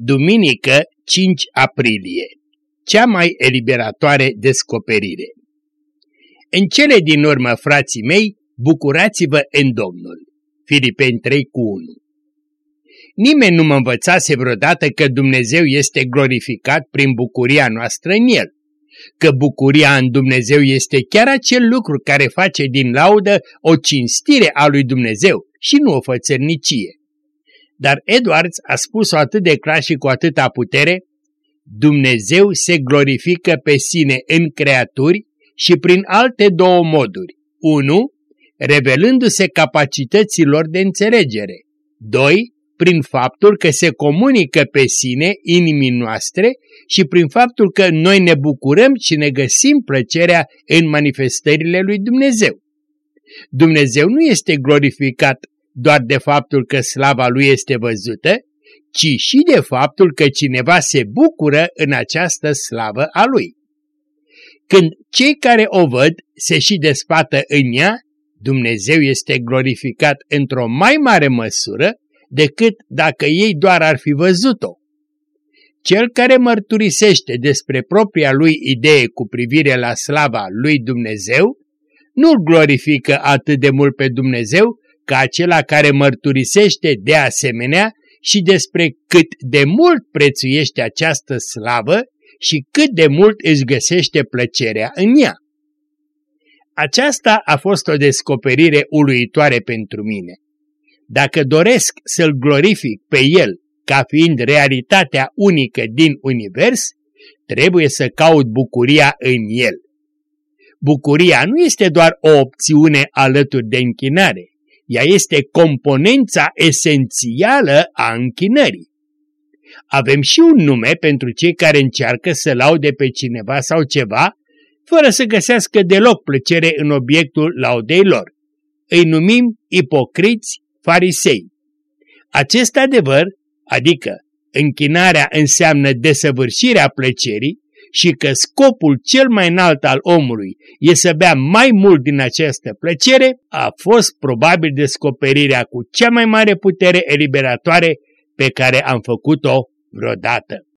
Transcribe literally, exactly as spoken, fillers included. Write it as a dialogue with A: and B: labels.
A: Duminică, cinci aprilie. Cea mai eliberatoare descoperire. În cele din urmă, frații mei, bucurați-vă în Domnul. Filipeni trei cu unu. Nimeni nu mă învățase vreodată că Dumnezeu este glorificat prin bucuria noastră în El, că bucuria în Dumnezeu este chiar acel lucru care face din laudă o cinstire a lui Dumnezeu și nu o fățărnicie. Dar Edwards a spus-o atât de clar și cu atâta putere: Dumnezeu se glorifică pe sine în creaturi și prin alte două moduri. unu. Revelându-se capacităților de înțelegere. doi. Prin faptul că se comunică pe sine inimii noastre și prin faptul că noi ne bucurăm și ne găsim plăcerea în manifestările lui Dumnezeu. Dumnezeu nu este glorificat doar de faptul că slava lui este văzută, ci și de faptul că cineva se bucură în această slavă a lui. Când cei care o văd se și despată în ea, Dumnezeu este glorificat într-o mai mare măsură decât dacă ei doar ar fi văzut-o. Cel care mărturisește despre propria lui idee cu privire la slava lui Dumnezeu, nu-L glorifică atât de mult pe Dumnezeu ca acela care mărturisește de asemenea și despre cât de mult prețuiește această slavă și cât de mult își găsește plăcerea în ea. Aceasta a fost o descoperire uluitoare pentru mine. Dacă doresc să-L glorific pe El ca fiind realitatea unică din univers, trebuie să caut bucuria în El. Bucuria nu este doar o opțiune alături de închinare, ea este componența esențială a închinării. Avem și un nume pentru cei care încearcă să laude pe cineva sau ceva, fără să găsească deloc plăcere în obiectul laudei lor. Îi numim ipocriți farisei. Acest adevăr, adică închinarea înseamnă desăvârșirea plăcerii și că scopul cel mai înalt al omului e să bea mai mult din această plăcere, a fost probabil descoperirea cu cea mai mare putere eliberatoare pe care am făcut-o vreodată.